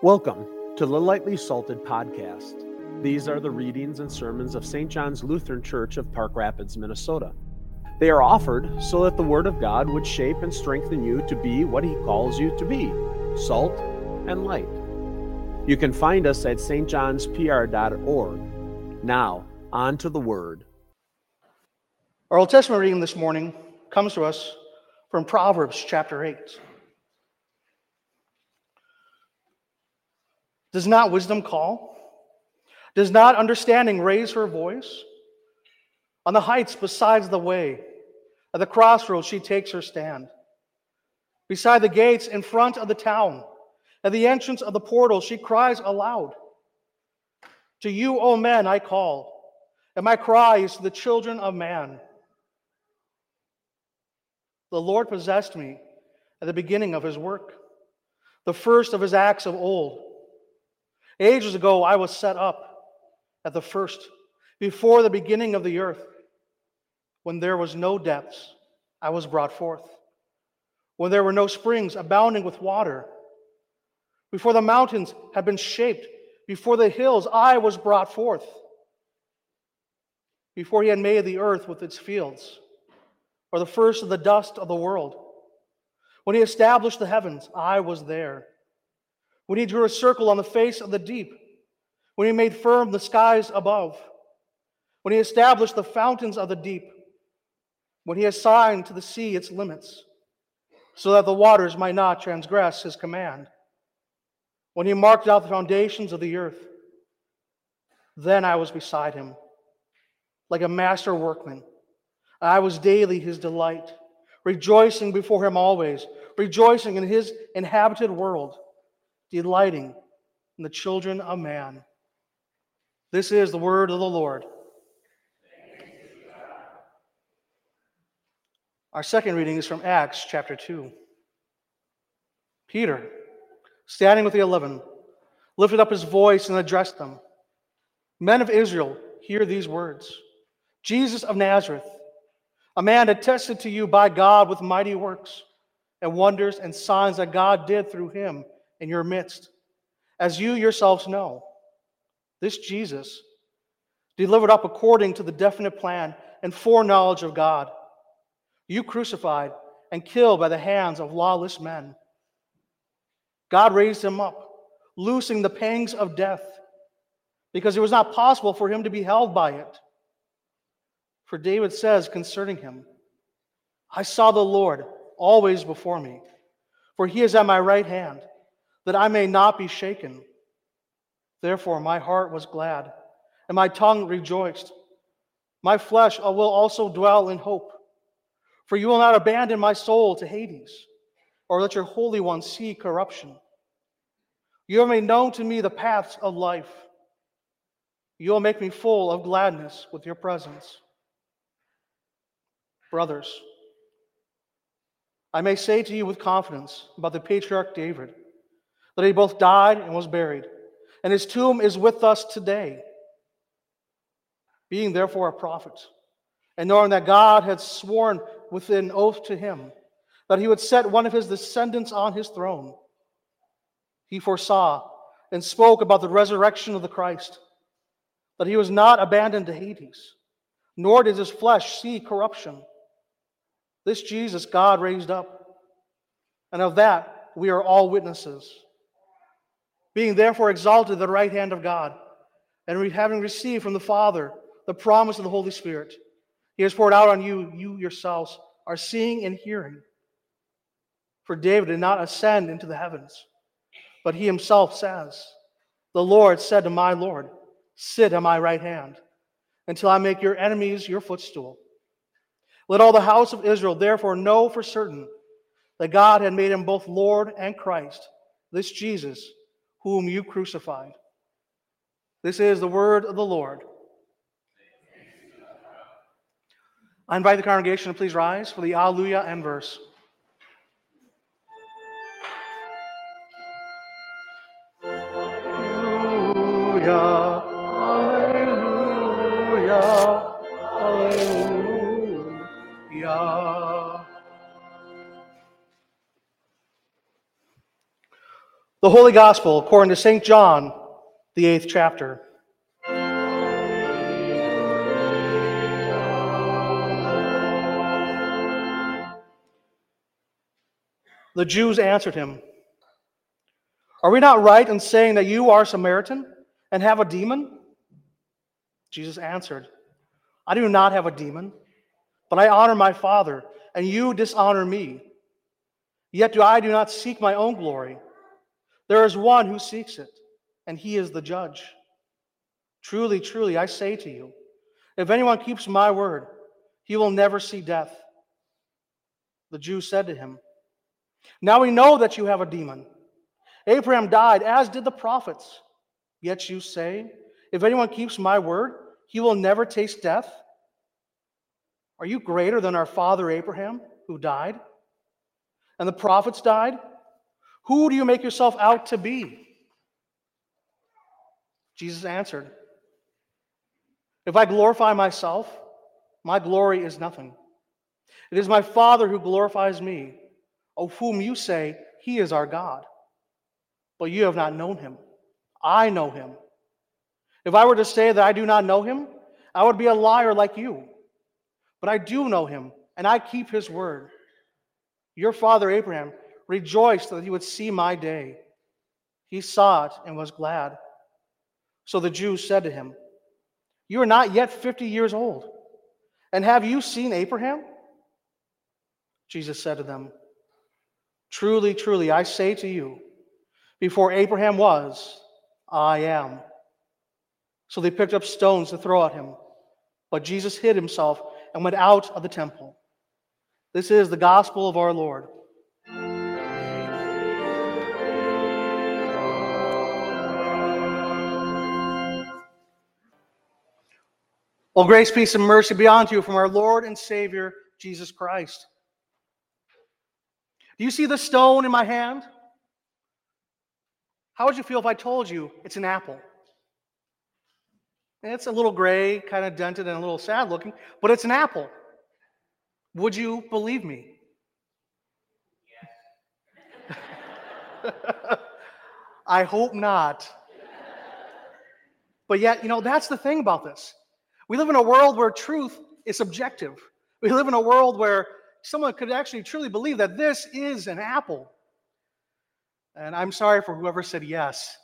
Welcome to the Lightly Salted Podcast. These are the readings and sermons of St. John's Lutheran Church of Park Rapids, Minnesota. They are offered so that the Word of God would shape and strengthen you to be what He calls you to be, salt and light. You can find us at stjohnspr.org. Now, on to the Word. Our Old Testament reading this morning comes to us from Proverbs chapter 8. Does not wisdom call? Does not understanding raise her voice? On the heights beside the way, at the crossroads she takes her stand. Beside the gates in front of the town, at the entrance of the portal she cries aloud. To you, O men, I call, and my cry is to the children of man. The Lord possessed me at the beginning of his work, the first of his acts of old. Ages ago I was set up at the first, before the beginning of the earth. When there was no depths, I was brought forth. When there were no springs abounding with water. Before the mountains had been shaped, before the hills I was brought forth. Before he had made the earth with its fields, or the first of the dust of the world. When he established the heavens, I was there. When he drew a circle on the face of the deep, when he made firm the skies above, when he established the fountains of the deep, when he assigned to the sea its limits, so that the waters might not transgress his command, when he marked out the foundations of the earth, then I was beside him, like a master workman. I was daily his delight, rejoicing before him always, rejoicing in his inhabited world, delighting in the children of man. This is the word of the Lord. Our second reading is from Acts chapter 2. Peter, standing with the 11, lifted up his voice and addressed them. Men of Israel, hear these words. Jesus of Nazareth, a man attested to you by God with mighty works and wonders and signs that God did through him in your midst, as you yourselves know. This Jesus, delivered up according to the definite plan and foreknowledge of God, you crucified and killed by the hands of lawless men. God raised him up, loosing the pangs of death, because it was not possible for him to be held by it. For David says concerning him, I saw the Lord always before me, for he is at my right hand, that I may not be shaken. Therefore my heart was glad, and my tongue rejoiced. My flesh will also dwell in hope. For you will not abandon my soul to Hades, or let your Holy One see corruption. You have made known to me the paths of life. You will make me full of gladness with your presence. Brothers, I may say to you with confidence about the patriarch David, that he both died and was buried, and his tomb is with us today. Being therefore a prophet, and knowing that God had sworn with an oath to him that he would set one of his descendants on his throne, he foresaw and spoke about the resurrection of the Christ, that he was not abandoned to Hades, nor did his flesh see corruption. This Jesus God raised up, and of that we are all witnesses. Being therefore exalted at the right hand of God, and having received from the Father the promise of the Holy Spirit, he has poured out on you, you yourselves are seeing and hearing. For David did not ascend into the heavens, but he himself says, the Lord said to my Lord, sit at my right hand, until I make your enemies your footstool. Let all the house of Israel therefore know for certain that God had made him both Lord and Christ, this Jesus, whom you crucified. This is the word of the Lord. I invite the congregation to please rise for the Alleluia and verse. Alleluia, alleluia, alleluia. The Holy Gospel according to St. John, the 8th chapter. The Jews answered him, "Are we not right in saying that you are Samaritan and have a demon?" Jesus answered, "I do not have a demon, but I honor my Father, and you dishonor me. Yet I do not seek my own glory. There is one who seeks it, and he is the judge. Truly, truly, I say to you, if anyone keeps my word, he will never see death." The Jews said to him, "Now we know that you have a demon. Abraham died, as did the prophets. Yet you say, if anyone keeps my word, he will never taste death. Are you greater than our father Abraham, who died? And the prophets died? Who do you make yourself out to be?" Jesus answered, "If I glorify myself, my glory is nothing. It is my Father who glorifies me, of whom you say he is our God. But you have not known him. I know him. If I were to say that I do not know him, I would be a liar like you. But I do know him, and I keep his word. Your father Abraham rejoiced that he would see my day. He saw it and was glad." So the Jews said to him, "You are not yet 50 years old, and have you seen Abraham?" Jesus said to them, "Truly, truly, I say to you, before Abraham was, I am." So they picked up stones to throw at him, but Jesus hid himself and went out of the temple. This is the gospel of our Lord. Well, grace, peace, and mercy be unto you from our Lord and Savior, Jesus Christ. Do you see the stone in my hand? How would you feel if I told you it's an apple? And it's a little gray, kind of dented and a little sad looking, but it's an apple. Would you believe me? Yes. I hope not. But yet, that's the thing about this. We live in a world where truth is subjective. We live in a world where someone could actually truly believe that this is an apple. And I'm sorry for whoever said yes.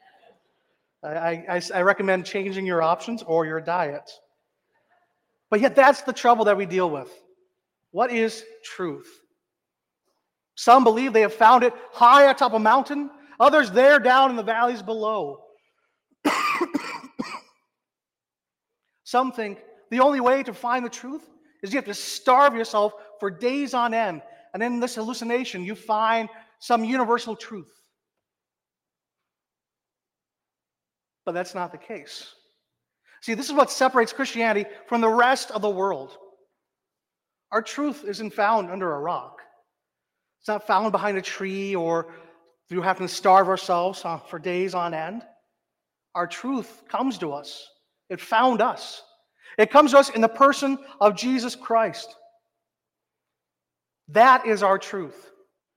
I recommend changing your options or your diet. But yet that's the trouble that we deal with. What is truth? Some believe they have found it high atop a mountain, others there down in the valleys below. Some think the only way to find the truth is you have to starve yourself for days on end, and in this hallucination you find some universal truth. But that's not the case. See, this is what separates Christianity from the rest of the world. Our truth isn't found under a rock. It's not found behind a tree or through having to starve ourselves for days on end. Our truth comes to us. It found us. It comes to us in the person of Jesus Christ. That is our truth.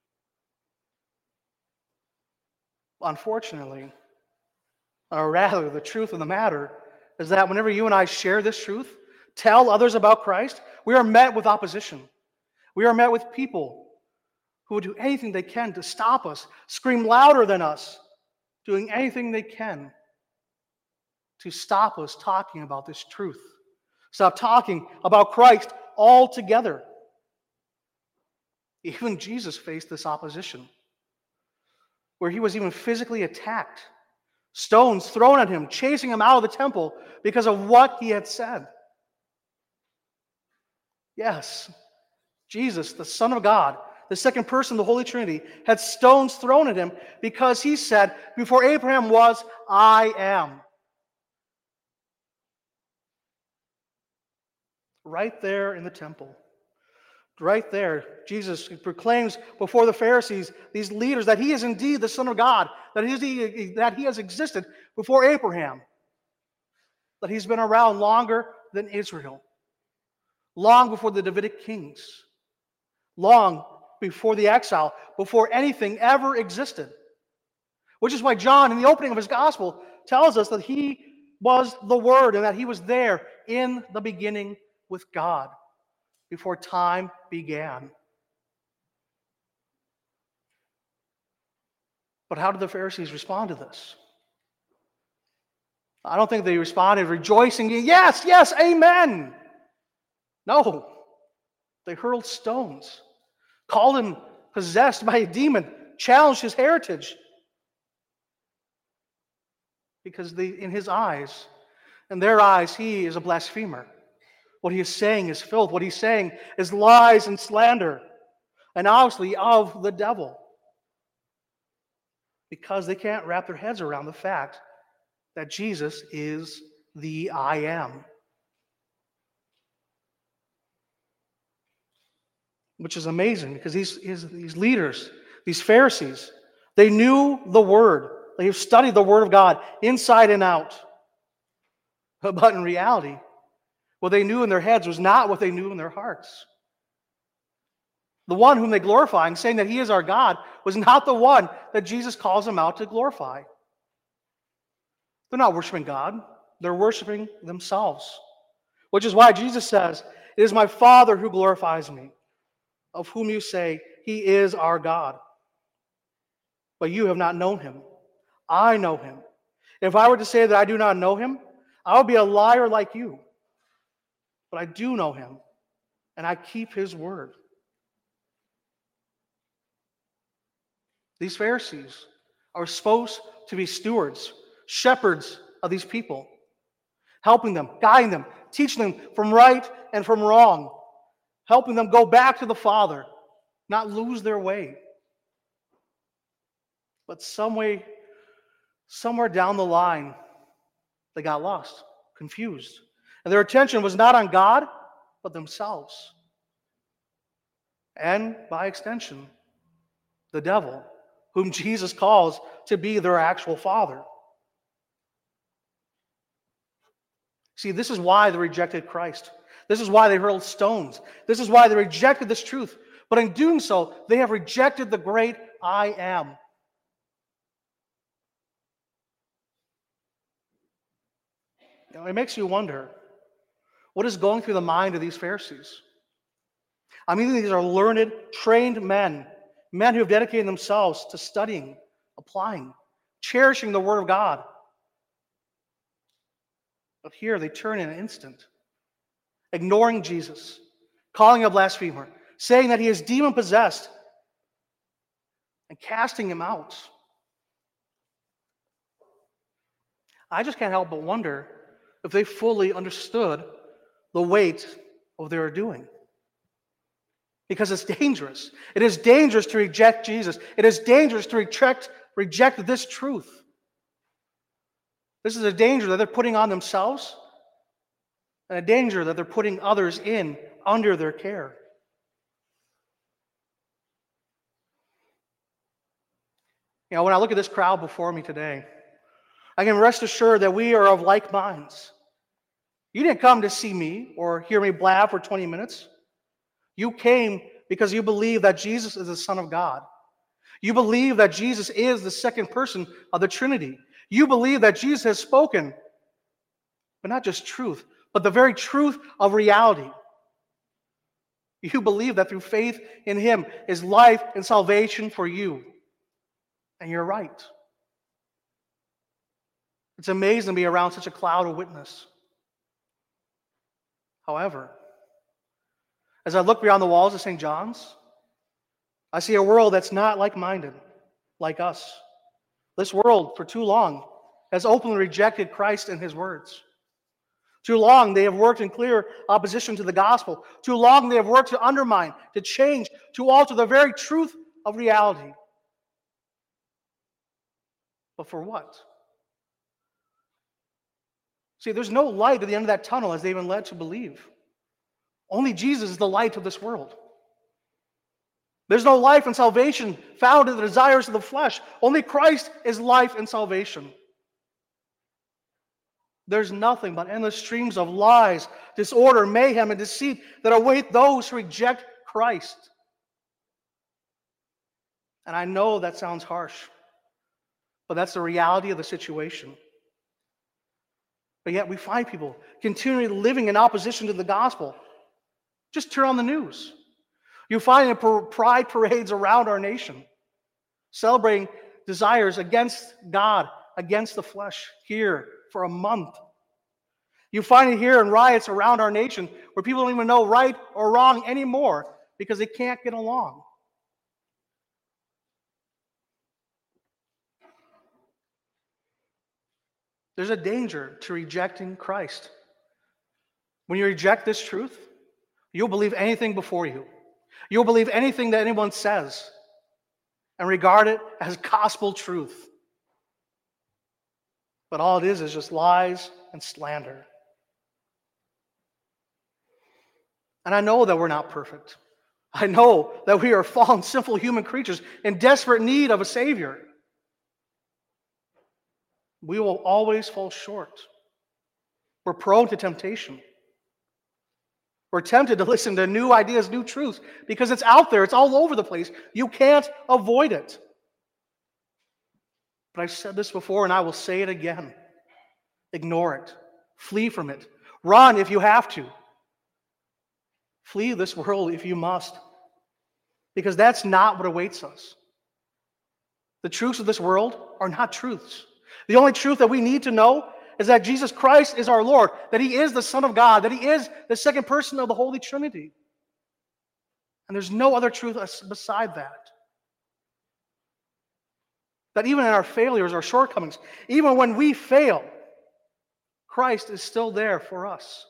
Unfortunately, or rather, the truth of the matter is that whenever you and I share this truth, tell others about Christ, we are met with opposition. We are met with people who will do anything they can to stop us, scream louder than us, doing anything they can to stop us talking about this truth. Stop talking about Christ altogether. Even Jesus faced this opposition, where he was even physically attacked, stones thrown at him, chasing him out of the temple because of what he had said. Yes, Jesus, the Son of God, the second person of the Holy Trinity, had stones thrown at him because he said, before Abraham was, I am. Right there in the temple. Right there, Jesus proclaims before the Pharisees, these leaders, that he is indeed the Son of God, that he has existed before Abraham, that he's been around longer than Israel, long before the Davidic kings, long before the exile, before anything ever existed. Which is why John, in the opening of his gospel, tells us that he was the Word and that he was there in the beginning with God before time began. But how did the Pharisees respond to this? I don't think they responded rejoicing, yes, yes, amen. No, they hurled stones, called him possessed by a demon, challenged his heritage. Because in his eyes, in their eyes, he is a blasphemer. What he is saying is filth. What he's saying is lies and slander, and obviously of the devil. Because they can't wrap their heads around the fact that Jesus is the I am. Which is amazing, because these leaders, these Pharisees, they knew the Word. They have studied the Word of God inside and out. But in reality, what they knew in their heads was not what they knew in their hearts. The one whom they glorify and saying that he is our God was not the one that Jesus calls them out to glorify. They're not worshiping God. They're worshiping themselves. Which is why Jesus says, "It is my Father who glorifies me, of whom you say, he is our God. But you have not known him. I know him. If I were to say that I do not know him, I would be a liar like you. But I do know him, and I keep his word." These Pharisees are supposed to be stewards, shepherds of these people, helping them, guiding them, teaching them from right and from wrong, helping them go back to the Father, not lose their way. But somewhere down the line, they got lost, confused. And their attention was not on God, but themselves. And by extension, the devil, whom Jesus calls to be their actual father. See, this is why they rejected Christ. This is why they hurled stones. This is why they rejected this truth. But in doing so, they have rejected the great I am. You know, it makes you wonder, what is going through the mind of these Pharisees? I mean, these are learned, trained men who have dedicated themselves to studying, applying, cherishing the Word of God. But here they turn in an instant, ignoring Jesus, calling him a blasphemer, saying that he is demon-possessed, and casting him out. I just can't help but wonder if they fully understood the weight of their doing. Because it's dangerous. It is dangerous to reject Jesus. It is dangerous to reject this truth. This is a danger that they're putting on themselves, and a danger that they're putting others in under their care. You know, when I look at this crowd before me today, I can rest assured that we are of like minds. You didn't come to see me or hear me blab for 20 minutes. You came because you believe that Jesus is the Son of God. You believe that Jesus is the second person of the Trinity. You believe that Jesus has spoken, but not just truth, but the very truth of reality. You believe that through faith in him is life and salvation for you. And you're right. It's amazing to be around such a cloud of witness. However, as I look beyond the walls of St. John's, I see a world that's not like-minded, like us. This world, for too long, has openly rejected Christ and his words. Too long, they have worked in clear opposition to the gospel. Too long, they have worked to undermine, to change, to alter the very truth of reality. But for what? See, there's no light at the end of that tunnel, as they've been led to believe. Only Jesus is the light of this world. There's no life and salvation found in the desires of the flesh. Only Christ is life and salvation. There's nothing but endless streams of lies, disorder, mayhem, and deceit that await those who reject Christ. And I know that sounds harsh, But that's the reality of the situation. But yet we find people continually living in opposition to the gospel. Just turn on the news. You find pride parades around our nation, celebrating desires against God, against the flesh, here for a month. You find it here in riots around our nation where people don't even know right or wrong anymore because they can't get along. There's a danger to rejecting Christ. When you reject this truth, you'll believe anything before you. You'll believe anything that anyone says and regard it as gospel truth. But all it is just lies and slander. And I know that we're not perfect. I know that we are fallen, sinful human creatures in desperate need of a Savior. We will always fall short. We're prone to temptation. We're tempted to listen to new ideas, new truths, because it's out there. It's all over the place. You can't avoid it. But I've said this before, and I will say it again. Ignore it. Flee from it. Run if you have to. Flee this world if you must. Because that's not what awaits us. The truths of this world are not truths. The only truth that we need to know is that Jesus Christ is our Lord, that He is the Son of God, that He is the second person of the Holy Trinity. And there's no other truth beside that. That even in our failures, our shortcomings, even when we fail, Christ is still there for us.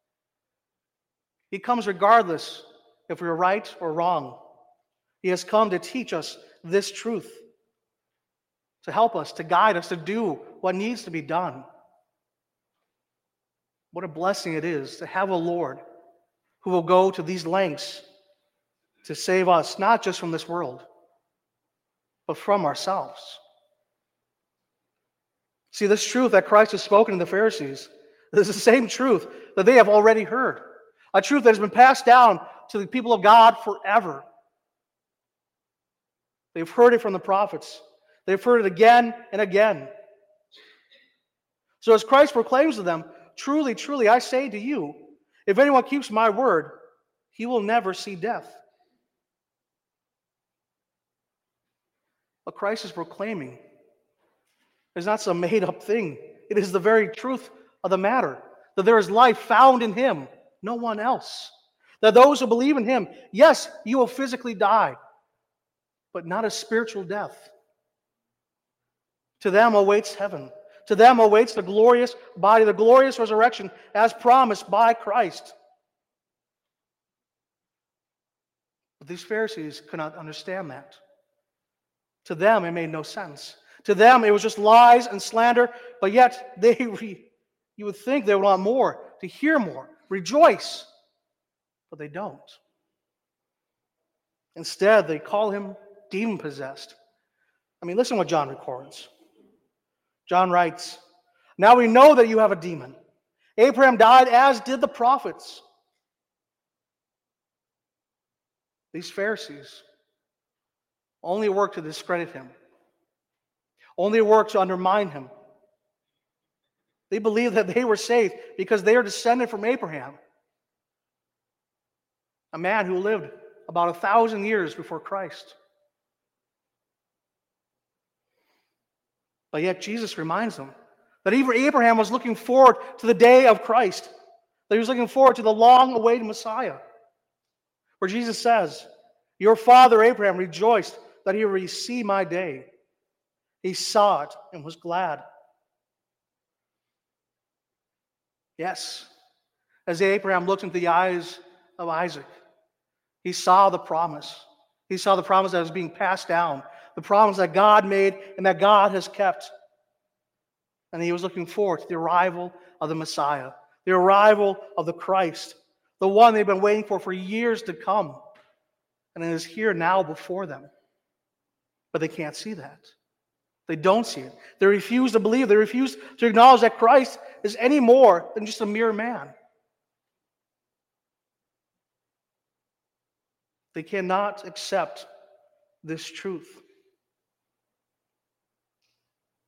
He comes regardless if we're right or wrong. He has come to teach us this truth, to help us, to guide us, to do what needs to be done. What a blessing it is to have a Lord who will go to these lengths to save us, not just from this world, but from ourselves. See, this truth that Christ has spoken to the Pharisees is the same truth that they have already heard. A truth that has been passed down to the people of God forever. They've heard it from the prophets. They've heard it again and again. So as Christ proclaims to them, truly, truly, I say to you, if anyone keeps my word, he will never see death. What Christ is proclaiming is not some made-up thing. It is the very truth of the matter, that there is life found in Him, no one else. That those who believe in Him, yes, you will physically die, but not a spiritual death. To them awaits heaven. To them awaits the glorious body, the glorious resurrection as promised by Christ. But these Pharisees could not understand that. To them, it made no sense. To them, it was just lies and slander, but yet you would think they would want more, to hear more, rejoice, but they don't. Instead, they call Him demon-possessed. I mean, listen what John records. John writes, now we know that you have a demon. Abraham died, as did the prophets. These Pharisees only work to discredit Him, only work to undermine Him. They believe that they were saved because they are descended from Abraham, a man who lived about 1,000 years before Christ. But yet Jesus reminds them that even Abraham was looking forward to the day of Christ, that he was looking forward to the long-awaited Messiah, where Jesus says, your father Abraham rejoiced that he would see my day. He saw it and was glad. Yes, as Abraham looked into the eyes of Isaac, he saw the promise. He saw the promise that was being passed down, the promise that God made and that God has kept. And he was looking forward to the arrival of the Messiah, the arrival of the Christ, the one they've been waiting for years to come. And it is here now before them. But they can't see that. They don't see it. They refuse to believe. They refuse to acknowledge that Christ is any more than just a mere man. They cannot accept this truth.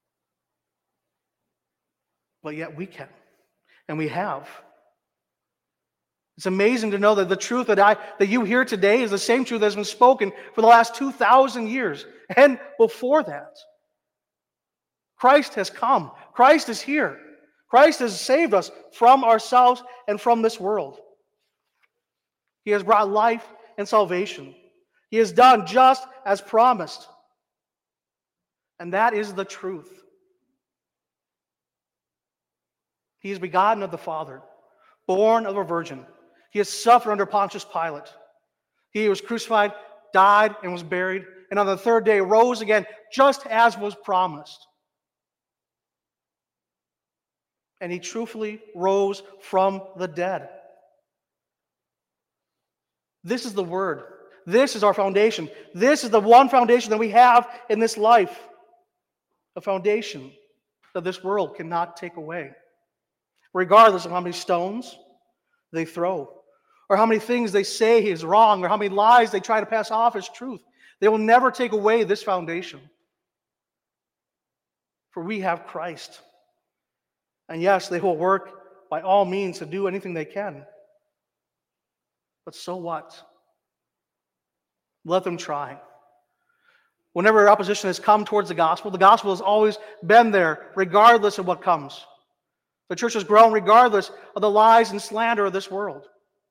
but yet we can, and we have. It's amazing to know that the truth that you hear today is the same truth that has been spoken for the last 2,000 years and before that. Christ has come. Christ is here. Christ has saved us from ourselves and from this world. He has brought life and salvation. He has done just as promised. And that is the truth. He is begotten of the Father, born of a virgin. He has suffered under Pontius Pilate. He was crucified, died, and was buried, and on the third day rose again, just as was promised. And he truthfully rose from the dead. This is the Word. This is our foundation. This is the one foundation that we have in this life. A foundation that this world cannot take away. Regardless of how many stones they throw, or how many things they say is wrong, or how many lies they try to pass off as truth, they will never take away this foundation. For we have Christ. And yes, they will work by all means to do anything they can. But so what? Let them try. Whenever opposition has come towards the gospel has always been there, regardless of what comes. The church has grown regardless of the lies and slander of this world.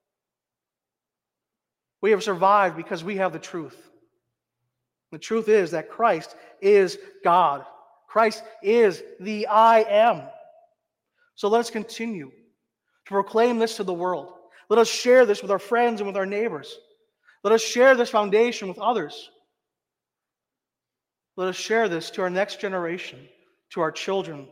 We have survived because we have the truth. The truth is that Christ is God. Christ is the I am. So let us continue to proclaim this to the world. Let us share this with our friends and with our neighbors. Let us share this foundation with others. Let us share this to our next generation, to our children.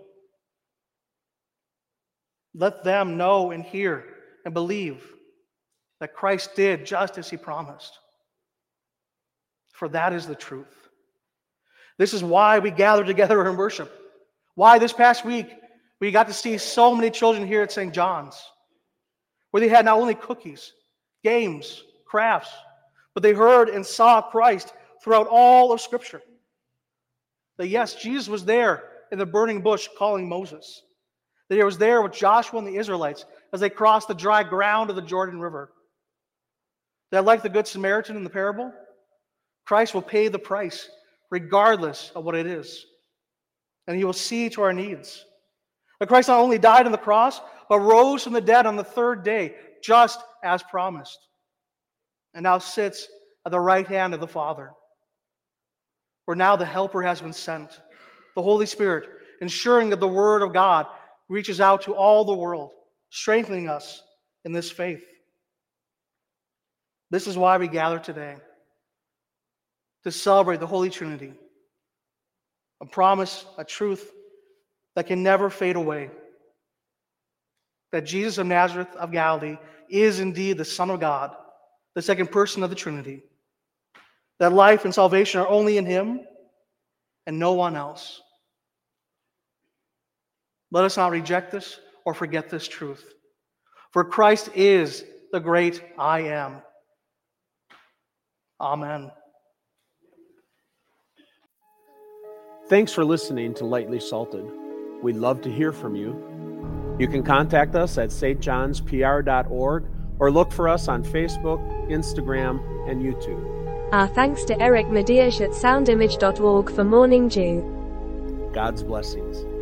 Let them know and hear and believe that Christ did just as he promised. For that is the truth. This is why we gather together in worship. Why this past week we got to see so many children here at St. John's, where they had not only cookies, games, crafts, but they heard and saw Christ throughout all of Scripture. That yes, Jesus was there in the burning bush calling Moses. That he was there with Joshua and the Israelites as they crossed the dry ground of the Jordan River. That like the Good Samaritan in the parable, Christ will pay the price regardless of what it is. And he will see to our needs. That Christ not only died on the cross, but rose from the dead on the third day, just as promised. And now sits at the right hand of the Father, where now the Helper has been sent, the Holy Spirit, ensuring that the Word of God reaches out to all the world, strengthening us in this faith. This is why we gather today, to celebrate the Holy Trinity, a promise, a truth that can never fade away, that Jesus of Nazareth of Galilee is indeed the Son of God, the second person of the Trinity, that life and salvation are only in him and no one else. Let us not reject this or forget this truth. For Christ is the great I am. Amen. Thanks for listening to Lightly Salted. We'd love to hear from you. You can contact us at stjohnspr.org or look for us on Facebook, Instagram, and YouTube. Our thanks to Eric Mediash at soundimage.org for Morning Dew. God's blessings.